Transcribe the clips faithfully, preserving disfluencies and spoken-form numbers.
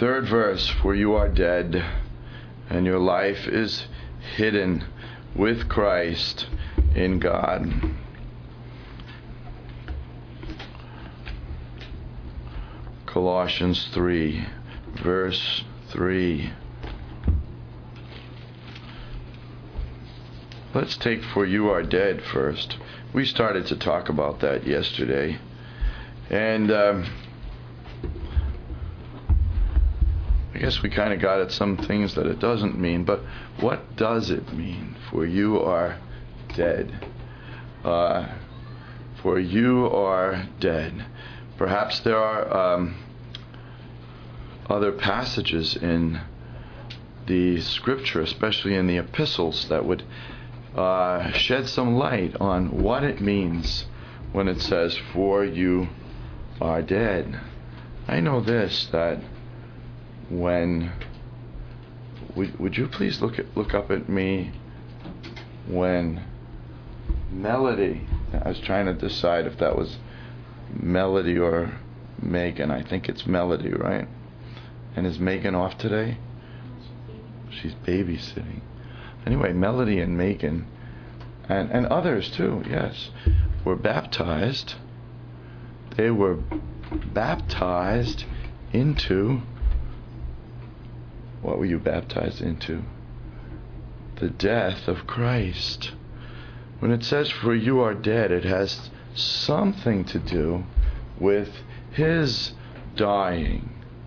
Third verse, for you are dead, and your life is hidden with Christ in God. Colossians three, verse three. Let's take for you are dead first. We started to talk about that yesterday. And um, I guess we kind of got at some things that it doesn't mean. But what does it mean? For you are dead. Uh, for you are dead. Perhaps there are um, other passages in the scripture, especially in the epistles, that would uh, shed some light on what it means when it says, for you are dead. I know this, that when, would, would you please look at, look up at me when Melody, I was trying to decide if that was Melody or Megan. I think it's Melody, right? And is Megan off today? She's babysitting. Anyway, Melody and Megan, and, and others too, yes, were baptized. They were baptized into, what were you baptized into? The death of Christ. When it says, for you are dead, it has something to do with His dying.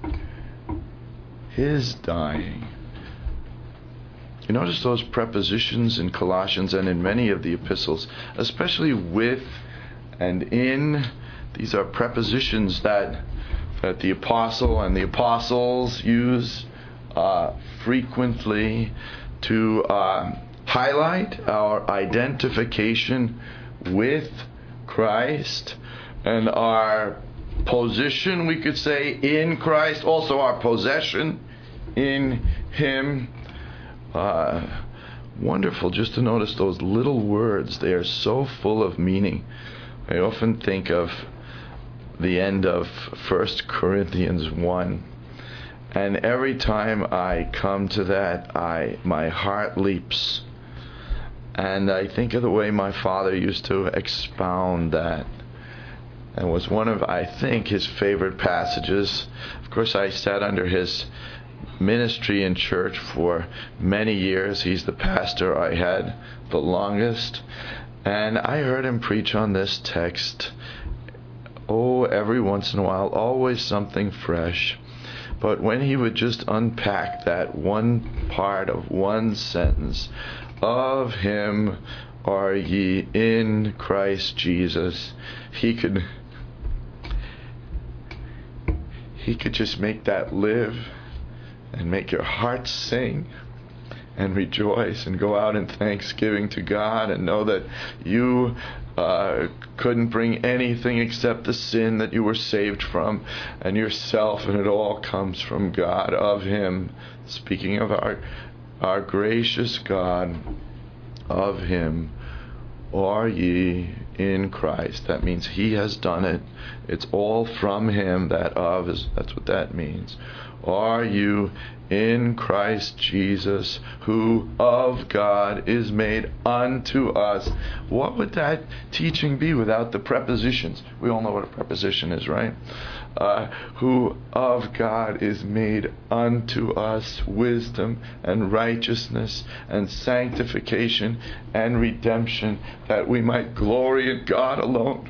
His dying. You notice those prepositions in Colossians and in many of the epistles, especially with and in. These are prepositions that that the apostle and the apostles use uh, frequently to uh, highlight our identification with Christ and our position, we could say, in Christ, also our possession in Him. Uh, wonderful just to notice those little words. They are so full of meaning. I often think of the end of First Corinthians one, and every time I come to that, I my heart leaps, and I think of the way my father used to expound that. And was one of, I think, his favorite passages. Of course, I sat under his ministry in church for many years. He's the pastor I had the longest. And I heard him preach on this text, oh, every once in a while, always something fresh. But when he would just unpack that one part of one sentence, of Him are ye in Christ Jesus, he could he could just make that live and make your heart sing and rejoice and go out in thanksgiving to God and know that you uh, couldn't bring anything except the sin that you were saved from and yourself, and it all comes from God, of Him. Speaking of our our gracious God, of Him are ye in Christ. That means He has done it. It's all from Him. That of is, that's what that means. Are you in Christ Jesus, who of God is made unto us? What would that teaching be without the prepositions? We all know what a preposition is, right? Uh, who of God is made unto us wisdom and righteousness and sanctification and redemption, that we might glory in God alone.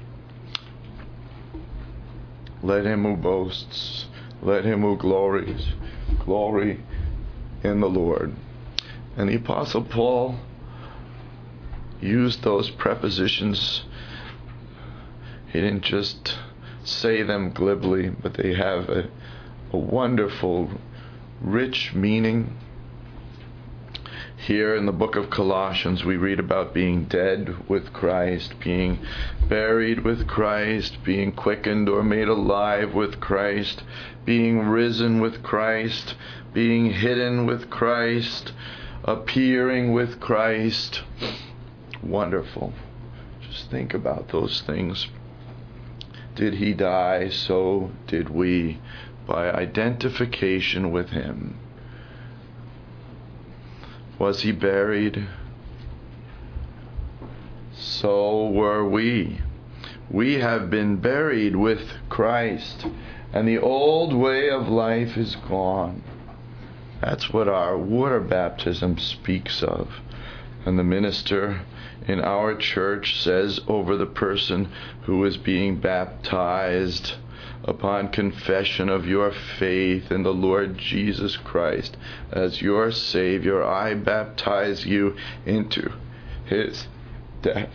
Let him who boasts, let him who glories, glory in the Lord. And the Apostle Paul used those prepositions. He didn't just say them glibly, but they have a, a wonderful, rich meaning. Here in the book of Colossians, we read about being dead with Christ, being buried with Christ, being quickened or made alive with Christ, being risen with Christ, being hidden with Christ, appearing with Christ. Wonderful. Just think about those things. Did He die? So did we. by identification with him. Was he buried? So were we. We have been buried with Christ, and the old way of life is gone. That's what our water baptism speaks of. And the minister in our church says over the person who is being baptized, upon confession of your faith in the Lord Jesus Christ as your Savior, I baptize you into his death.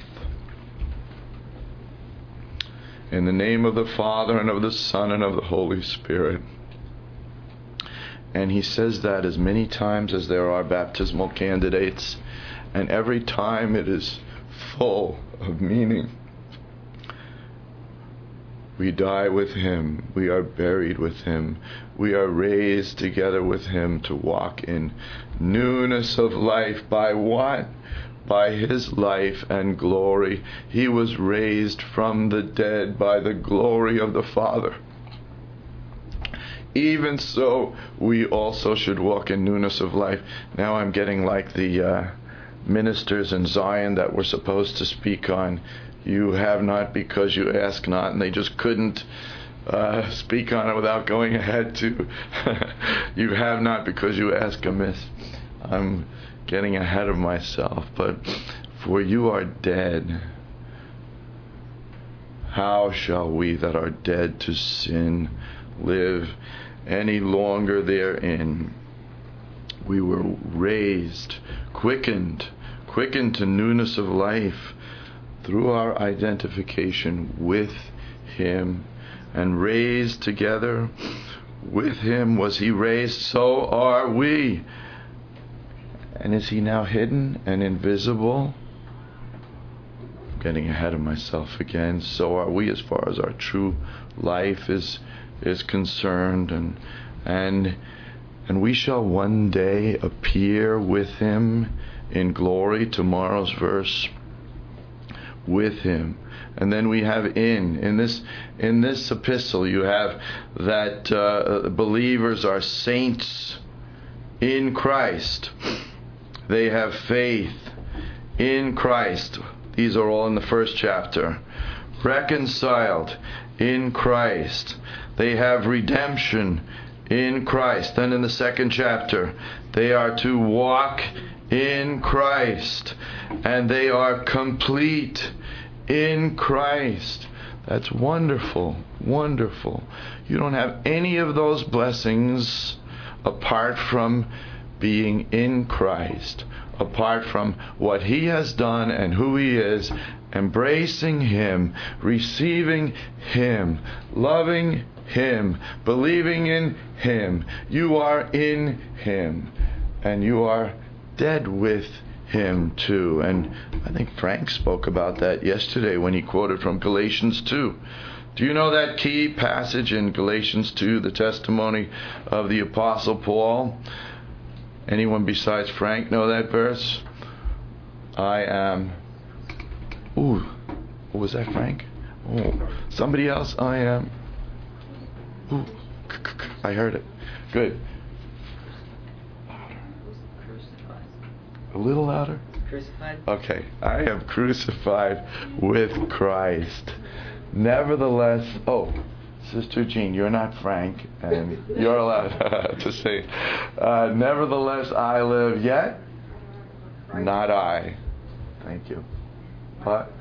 In the name of the Father, and of the Son, and of the Holy Spirit. And he says that as many times as there are baptismal candidates, and every time it is full of meaning. We die with him. We are buried with him. We are raised together with him to walk in newness of life. By what? By his life and glory. He was raised from the dead by the glory of the Father. Even so, we also should walk in newness of life. Now I'm getting like the uh, ministers in Zion that were supposed to speak on you have not because you ask not, and they just couldn't uh, speak on it without going ahead to you have not because you ask amiss. I'm getting ahead of myself, but for you are dead. How shall we that are dead to sin live any longer therein? We were raised, quickened, quickened to newness of life through our identification with him, and raised together with him. Was he raised? So are we. And is he now hidden and invisible? I'm getting ahead of myself again. So are we, as far as our true life is is concerned, and and and we shall one day appear with him in glory. Tomorrow's verse. With him. And then we have in in this in this epistle you have that uh, believers are saints in Christ. They have faith in Christ. These are all in the first chapter. Reconciled in Christ. They have redemption in Christ. Then in the second chapter, they are to walk in Christ, and they are complete in Christ. That's wonderful, wonderful. You don't have any of those blessings apart from being in Christ, apart from what he has done and who he is, embracing him, receiving him, loving him, believing in him. You are in him, and you are dead with him too. And I think Frank spoke about that yesterday when he quoted from Galatians two. Do you know that key passage in Galatians two, the testimony of the Apostle Paul? Anyone besides Frank know that verse? I am... Ooh, was that Frank? Oh, somebody else? I am... Ooh, I heard it. Good. A little louder? Crucified. Okay. I am crucified with Christ. Nevertheless, oh, Sister Jean, you're not Frank, and you're allowed to say, uh, nevertheless I live, yet not I. Thank you. What?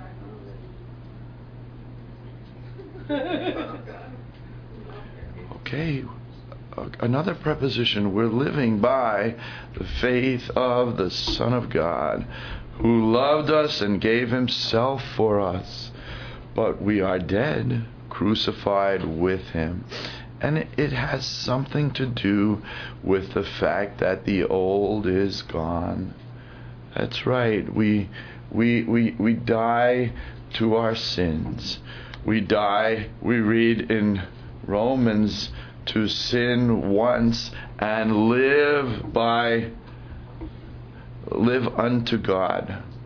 Okay. Another preposition. We're living by the faith of the Son of God, who loved us and gave himself for us. But we are dead, crucified with him. And it has something to do with the fact that the old is gone. That's right. We we we we die to our sins. We die, we read in Romans, to sin once and live by live unto God.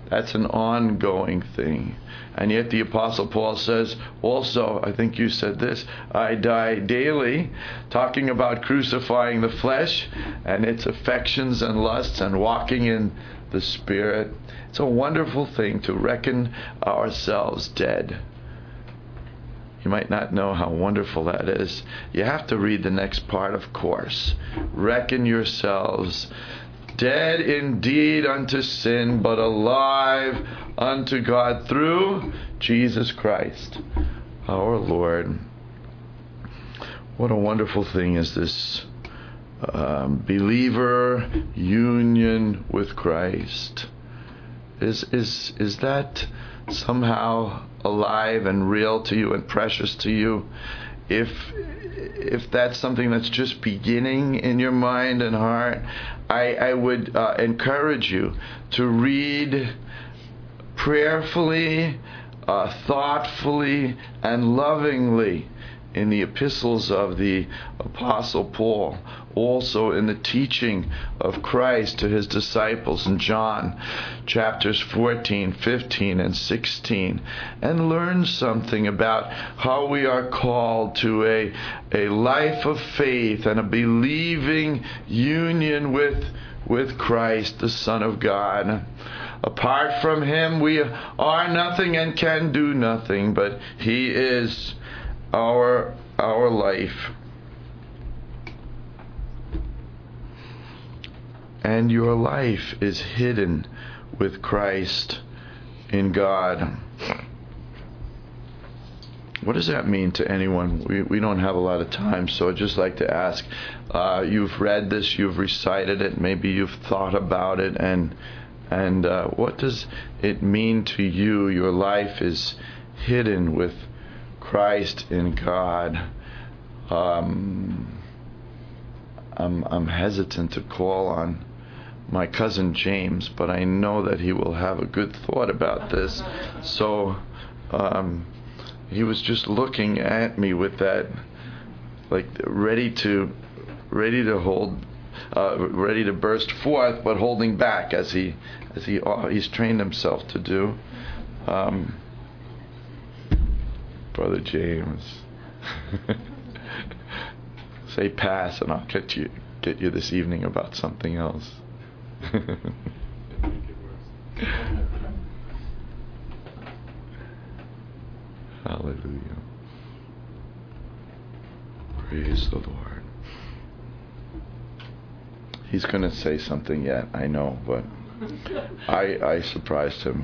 That's an ongoing thing. And yet the Apostle Paul says also, I think you said this, I die daily, talking about crucifying the flesh and its affections and lusts and walking in the Spirit. It's a wonderful thing to reckon ourselves dead. You might not know how wonderful that is. You have to read the next part, of course. Reckon yourselves dead indeed unto sin, but alive unto God through Jesus Christ, our Lord. What a wonderful thing is this um, believer union with Christ. Is is is that somehow alive and real to you and precious to you? If if that's something that's just beginning in your mind and heart, I, I would uh, encourage you to read prayerfully, uh, thoughtfully, and lovingly in the epistles of the Apostle Paul, also in the teaching of Christ to his disciples in John chapters fourteen, fifteen, and sixteen, and learn something about how we are called to a, a life of faith and a believing union with, with Christ, the Son of God. Apart from him, we are nothing and can do nothing, but he is our our life. And your life is hidden with Christ in God. What does that mean to anyone? We we don't have a lot of time, so I'd just like to ask, uh, you've read this, you've recited it, maybe you've thought about it, and and uh, what does it mean to you? Your life is hidden with Christ in God. Um, I'm I'm hesitant to call on my cousin James, but I know that he will have a good thought about this. So um, he was just looking at me with that, like ready to, ready to hold, uh, ready to burst forth, but holding back as he as he uh, he's trained himself to do. Um, Brother James, say pass, and I'll get you get you this evening about something else. Hallelujah. Praise the Lord. He's going to say something yet, I know, but I I surprised him.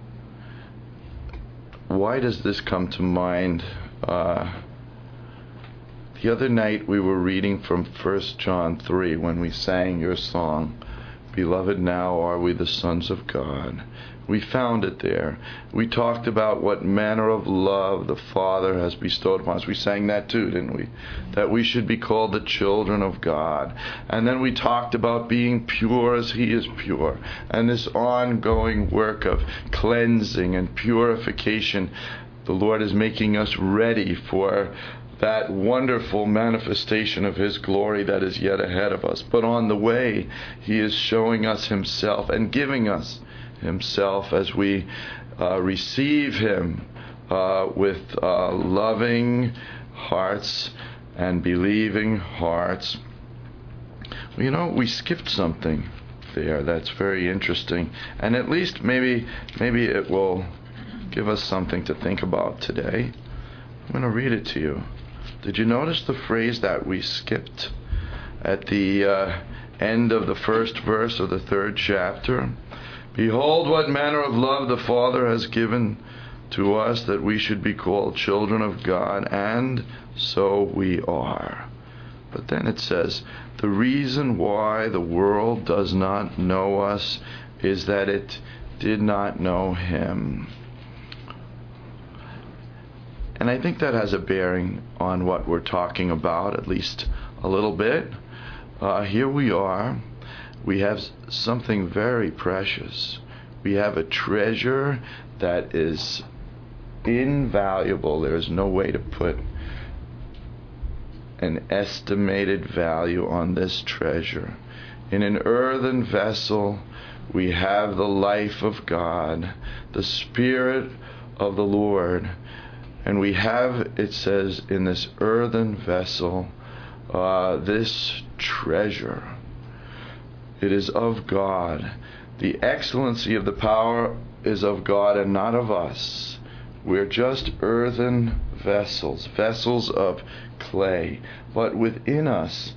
Why does this come to mind? Uh, the other night we were reading from First John three when we sang your song, Beloved, now are we the sons of God. We found it there. We talked about what manner of love the Father has bestowed upon us. We sang that too, didn't we? That we should be called the children of God. And then we talked about being pure as He is pure. And this ongoing work of cleansing and purification. The Lord is making us ready for that wonderful manifestation of His glory that is yet ahead of us. But on the way, He is showing us Himself and giving us Himself as we uh, receive Him uh, with uh, loving hearts and believing hearts. Well, you know, we skipped something there that's very interesting, and at least maybe maybe it will give us something to think about today. I'm going to read it to you. Did you notice the phrase that we skipped at the uh, end of the first verse of the third chapter? Behold, what manner of love the Father has given to us, that we should be called children of God, and so we are. But then it says, the reason why the world does not know us is that it did not know Him. And I think that has a bearing on what we're talking about, at least a little bit. Uh, here we are. We have something very precious. We have a treasure that is invaluable. There's no way to put an estimated value on this treasure. In an earthen vessel, we have the life of God, the Spirit of the Lord. And we have, it says, in this earthen vessel, uh, this treasure. It is of God. The excellency of the power is of God and not of us. We're just earthen vessels, vessels of clay. But within us,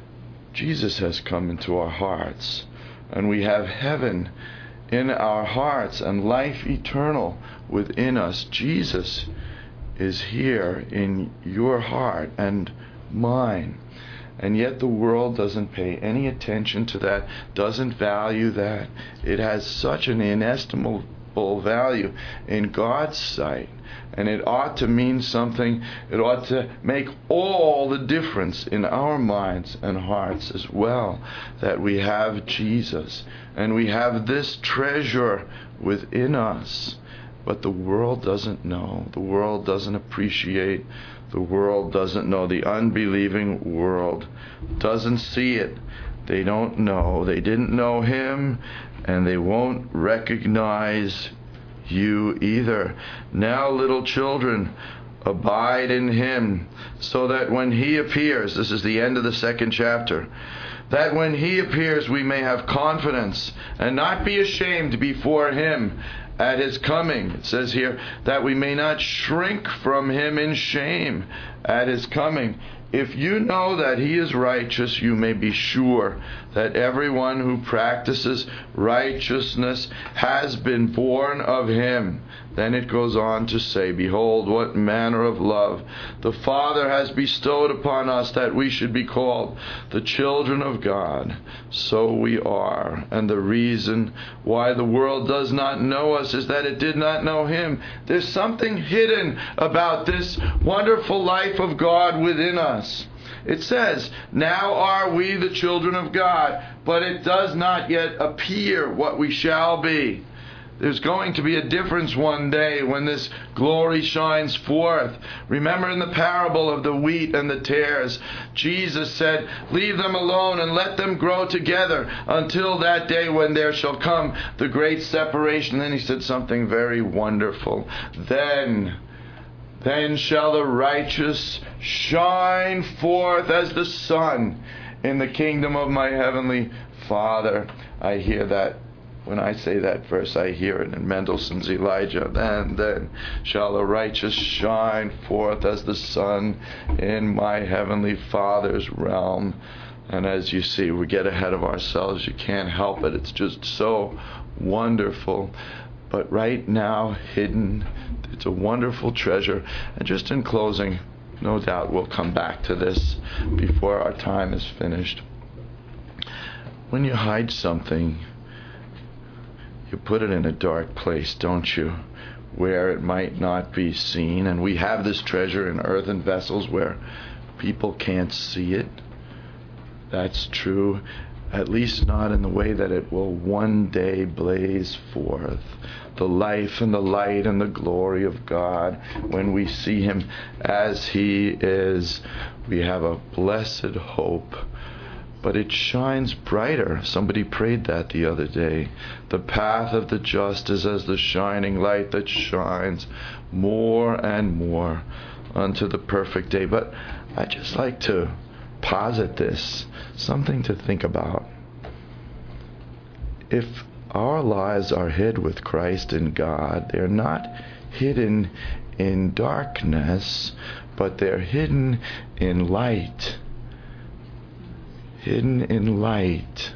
Jesus has come into our hearts. And we have heaven in our hearts and life eternal within us. Jesus is here in your heart and mine. And yet the world doesn't pay any attention to that, doesn't value that. It has such an inestimable value in God's sight. And it ought to mean something. It ought to make all the difference in our minds and hearts as well, that we have Jesus and we have this treasure within us. But the world doesn't know. The world doesn't appreciate. The world doesn't know. The unbelieving world doesn't see it. They don't know. They didn't know Him, and they won't recognize you either. Now, little children, abide in Him, so that when He appears, this is the end of the second chapter, that when He appears we may have confidence and not be ashamed before Him at His coming. It says here that we may not shrink from Him in shame at His coming. If you know that He is righteous, you may be sure that everyone who practices righteousness has been born of Him. Then it goes on to say, behold, what manner of love the Father has bestowed upon us, that we should be called the children of God. So we are. And the reason why the world does not know us is that it did not know Him. There's something hidden about this wonderful life of God within us. It says, now are we the children of God, but it does not yet appear what we shall be. There's going to be a difference one day when this glory shines forth. Remember in the parable of the wheat and the tares, Jesus said, leave them alone and let them grow together until that day when there shall come the great separation. Then He said something very wonderful. Then, then shall the righteous shine forth as the sun in the kingdom of my heavenly Father. I hear that. When I say that verse, I hear it in Mendelssohn's Elijah. Then, then shall the righteous shine forth as the sun in my heavenly Father's realm. And as you see, we get ahead of ourselves. You can't help it. It's just so wonderful. But right now, hidden, it's a wonderful treasure. And just in closing, no doubt we'll come back to this before our time is finished. When you hide something, you put it in a dark place, don't you? Where it might not be seen. And we have this treasure in earthen vessels where people can't see it. That's true. At least not in the way that it will one day blaze forth. The life and the light and the glory of God. When we see Him as He is, we have a blessed hope. But it shines brighter. Somebody prayed that the other day. The path of the just is as the shining light that shines more and more unto the perfect day. But I just like to posit this, something to think about. If our lives are hid with Christ in God, they're not hidden in darkness, but they're hidden in light. Hidden in light.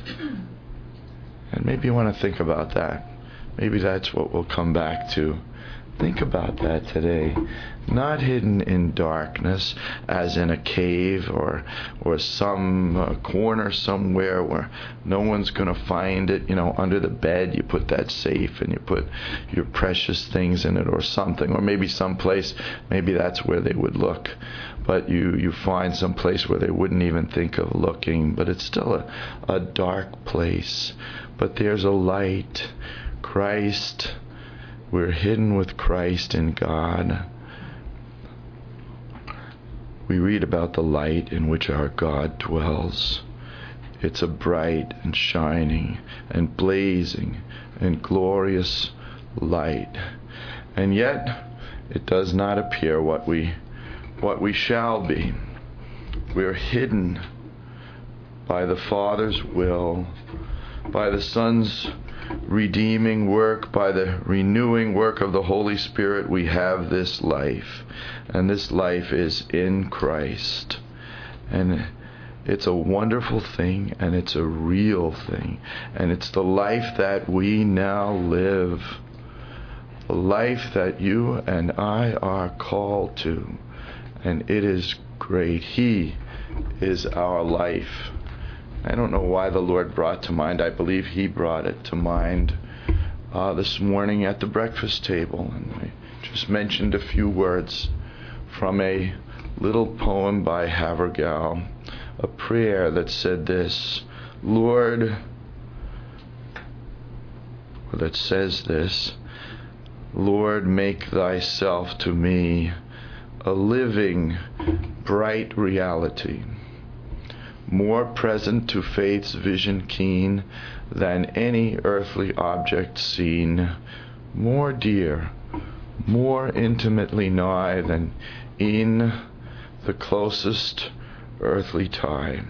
And maybe you want to think about that. Maybe that's what we'll come back to. Think about that today. Not hidden in darkness, as in a cave or or some uh, corner somewhere where no one's going to find it. You know, under the bed you put that safe and you put your precious things in it or something. Or maybe someplace, maybe that's where they would look. But you, you find some place where they wouldn't even think of looking. But it's still a, a dark place. But there's a light. Christ. We're hidden with Christ in God. We read about the light in which our God dwells. It's a bright and shining and blazing and glorious light. And yet, it does not appear what we what we shall be. We are hidden by the Father's will, by the Son's redeeming work, by the renewing work of the Holy Spirit. We have this life, and this life is in Christ. And it's a wonderful thing, and it's a real thing, and it's the life that we now live, the life that you and I are called to, and it is great. He is our life. I don't know why the Lord brought to mind. I believe He brought it to mind uh, this morning at the breakfast table. And I just mentioned a few words from a little poem by Havergal, a prayer that said this, Lord, or that says this, Lord, make Thyself to me a living, bright reality, more present to faith's vision keen than any earthly object seen, more dear, more intimately nigh than in the closest earthly tie.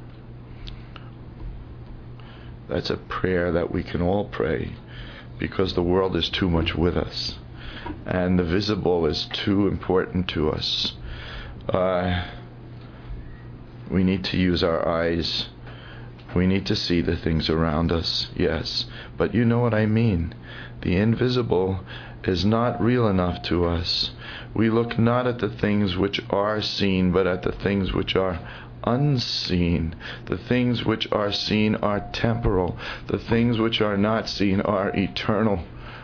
That's a prayer that we can all pray, because the world is too much with us, and the visible is too important to us. Uh, we need to use our eyes. We need to see the things around us, yes. But you know what I mean. The invisible is not real enough to us. We look not at the things which are seen, but at the things which are unseen. The things which are seen are temporal. The things which are not seen are eternal.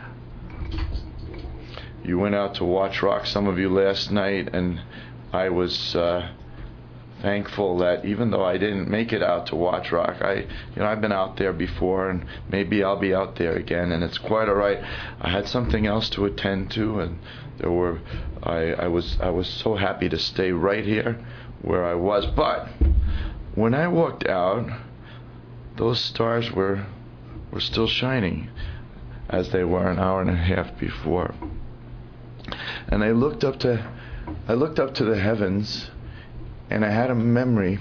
You went out to watch rock, some of you, last night, and I was uh, thankful that even though I didn't make it out to watch rock, I, you know, I've been out there before, and maybe I'll be out there again, and it's quite all right. I had something else to attend to, and there were, I, I was, I was so happy to stay right here where I was. But when I walked out, those stars were, were still shining, as they were an hour and a half before. And I looked up to, I looked up to the heavens, and I had a memory,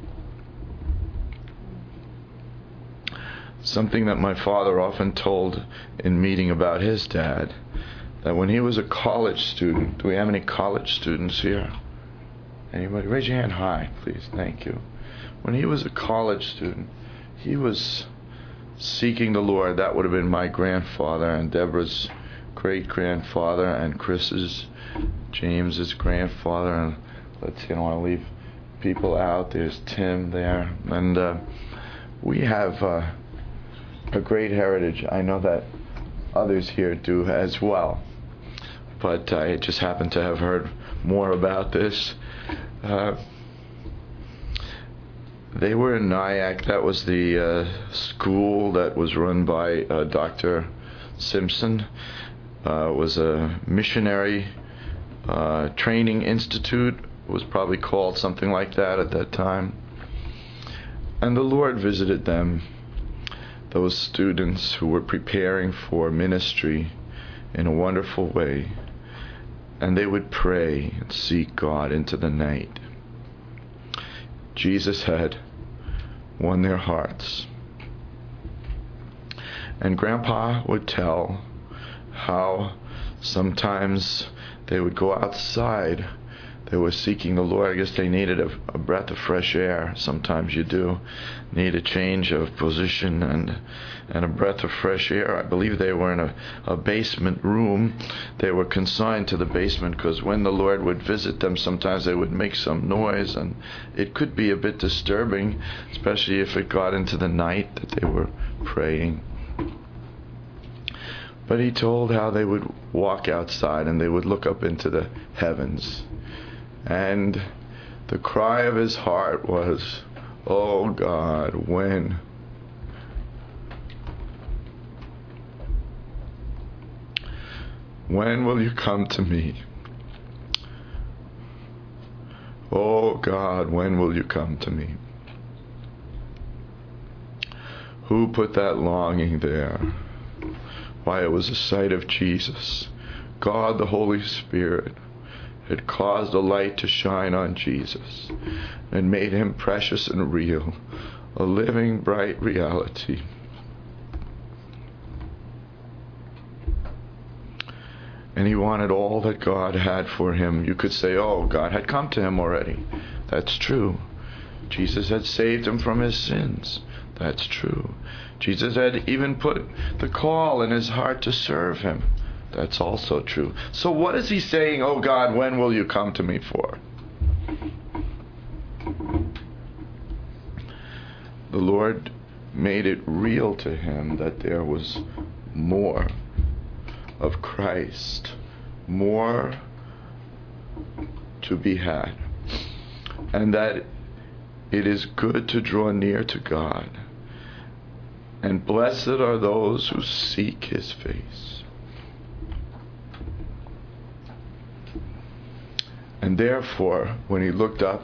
something that my father often told in meeting about his dad, that when he was a college student, do we have any college students here? Anybody? Raise your hand high, please. Thank you. When he was a college student, he was seeking the Lord. That would have been my grandfather and Deborah's great-grandfather and Chris's, James's grandfather, and let's see, I don't want to leave people out. There's Tim there, and uh, we have uh, a great heritage. I know that others here do as well, but I just happen to have heard more about this. Uh, they were in Nyack. That was the uh, school that was run by uh, Doctor Simpson. Uh, it was a missionary uh, training institute. It was probably called something like that at that time. And the Lord visited them, those students who were preparing for ministry in a wonderful way. And they would pray and seek God into the night. Jesus had won their hearts. And Grandpa would tell how sometimes they would go outside. They were seeking the Lord. I guess they needed a, a breath of fresh air. Sometimes you do need a change of position and and a breath of fresh air. I believe they were in a, a basement room. They were consigned to the basement because when the Lord would visit them, sometimes they would make some noise, and it could be a bit disturbing, especially if it got into the night that they were praying. But he told how they would walk outside and they would look up into the heavens. And the cry of his heart was, "Oh God, when? When will you come to me? Oh God, when will you come to me?" Who put that longing there? Why, it was the sight of Jesus. God, the Holy Spirit, had caused a light to shine on Jesus and made him precious and real, a living, bright reality. And he wanted all that God had for him. You could say, oh, God had come to him already. That's true. Jesus had saved him from his sins. That's true. Jesus had even put the call in his heart to serve him. That's also true. So what is he saying, oh God, when will you come to me for? The Lord made it real to him that there was more of Christ, more to be had, and that it is good to draw near to God, and blessed are those who seek his face. And therefore, when he looked up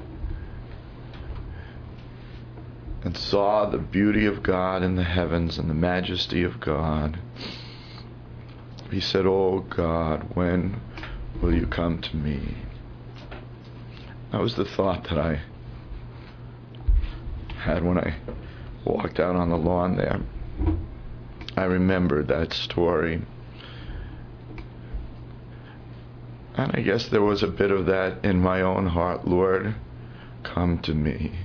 and saw the beauty of God in the heavens and the majesty of God, he said, oh God, when will you come to me? That was the thought that I had when I walked out on the lawn there. I remembered that story. And I guess there was a bit of that in my own heart. Lord, come to me.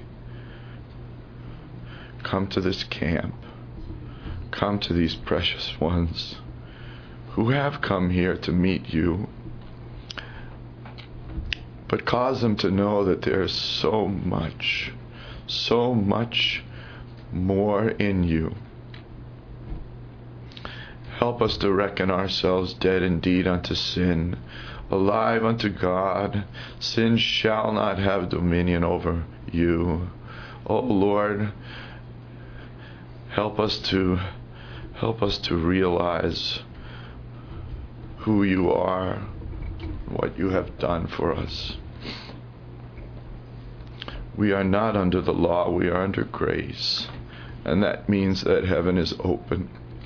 Come to this camp. Come to these precious ones who have come here to meet you. But cause them to know that there's so much, so much more in you. Help us to reckon ourselves dead indeed unto sin, alive unto God. Sin shall not have dominion over you. Oh Lord, help us to help us to realize who you are, what you have done for us. We are not under the law, we are under grace. And that means that heaven is open.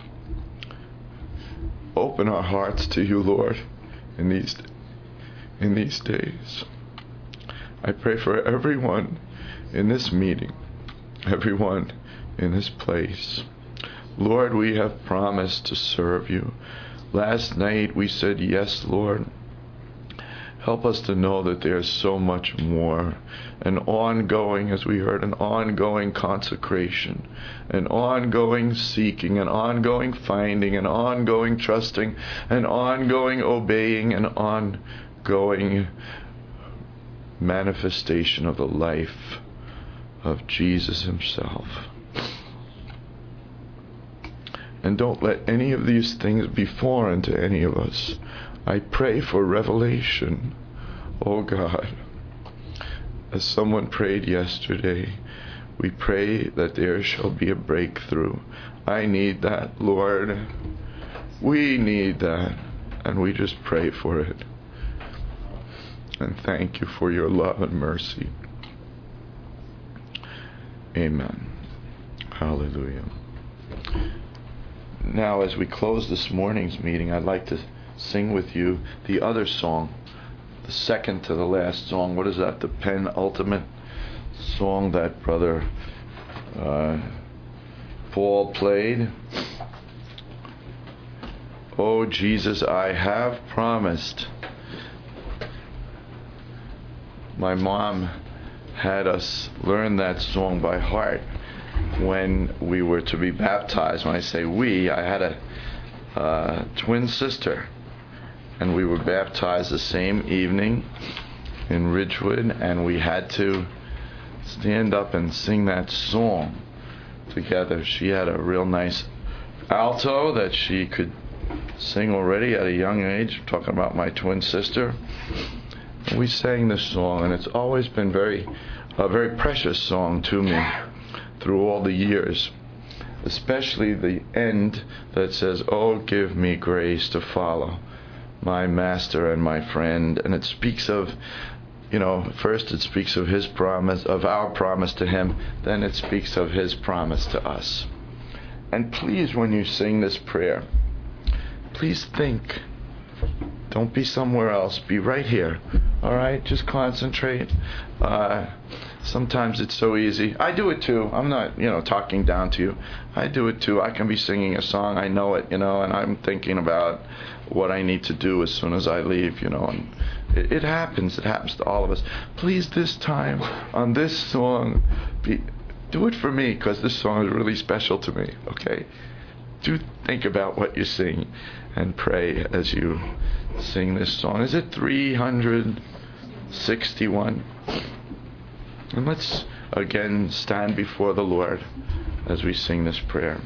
Open our hearts to you, Lord, in these in these days. I pray for everyone in this meeting, everyone in this place. Lord, we have promised to serve you. Last night we said, yes, Lord. Help us to know that there's so much more. An ongoing, as we heard, an ongoing consecration, an ongoing seeking, an ongoing finding, an ongoing trusting, an ongoing obeying, an ongoing manifestation of the life of Jesus himself. And don't let any of these things be foreign to any of us. I pray for revelation, oh God. As someone prayed yesterday, we pray that there shall be a breakthrough. I need that, Lord. We need that, and we just pray for it. And thank you for your love and mercy. Amen. Hallelujah. Now, as we close this morning's meeting, I'd like to sing with you the other song, the second to the last song. What is that? The penultimate song that Brother uh, Paul played. Oh Jesus, I have promised. My mom had us learn that song by heart when we were to be baptized. When I say we, I had a uh, twin sister, and we were baptized the same evening in Ridgewood, and we had to stand up and sing that song together. She had a real nice alto that she could sing already at a young age. I'm talking about my twin sister. And we sang this song, and it's always been very a very precious song to me through all the years, especially the end that says, oh, give me grace to follow my master and my friend. And it speaks of, you know, first it speaks of his promise, of our promise to him, then it speaks of his promise to us. And please, when you sing this prayer, please think. Don't be somewhere else. Be right here. All right? Just concentrate. Uh, sometimes it's so easy. I do it too. I'm not, you know, talking down to you. I do it too. I can be singing a song. I know it, you know, and I'm thinking about what I need to do as soon as I leave, you know. And it, it happens. It happens to all of us. Please, this time, on this song, be, do it for me, because this song is really special to me, okay? Do think about what you sing and pray as you sing this song. Is it three hundred sixty-one? And let's again stand before the Lord as we sing this prayer.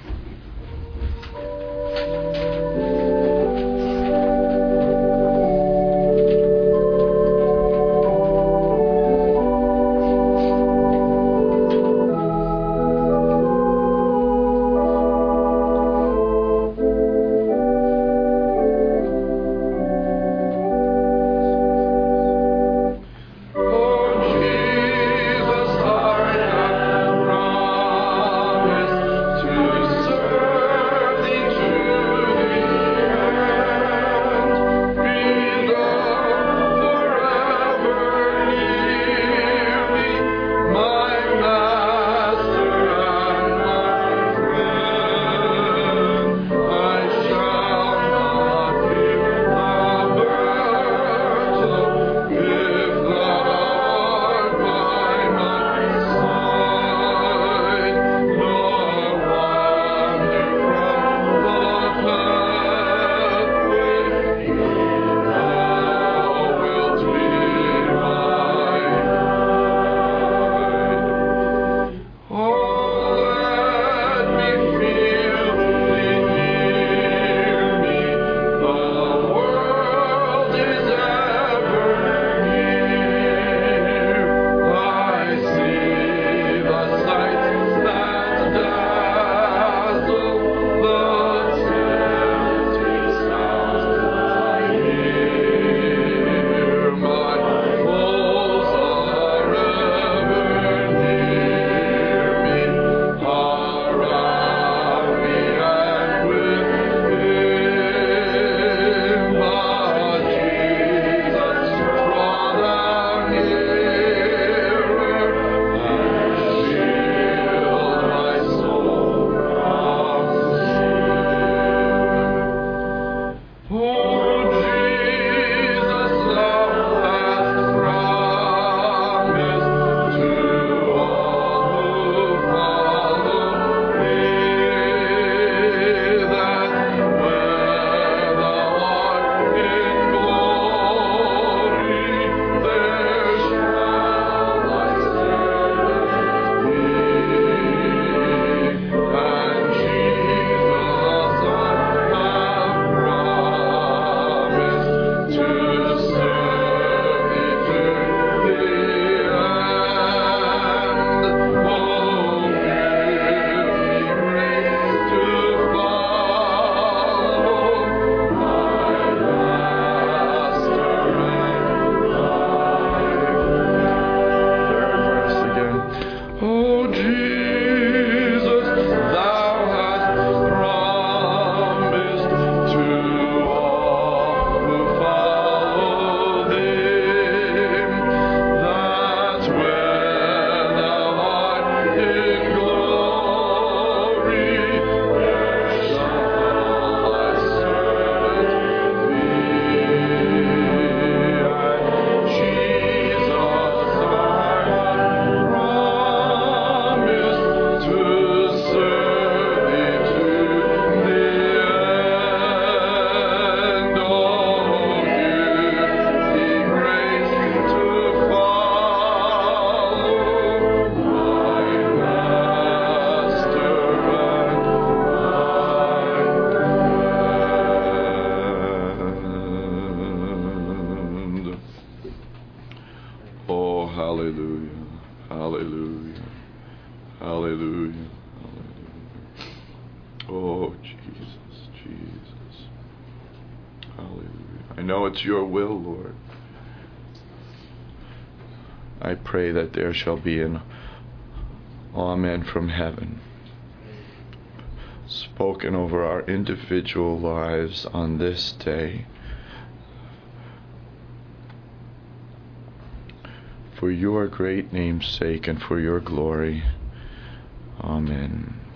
It's your will, Lord. I pray that there shall be an amen from heaven. spoken over our individual lives on this day. For your great name's sake and for your glory. Amen.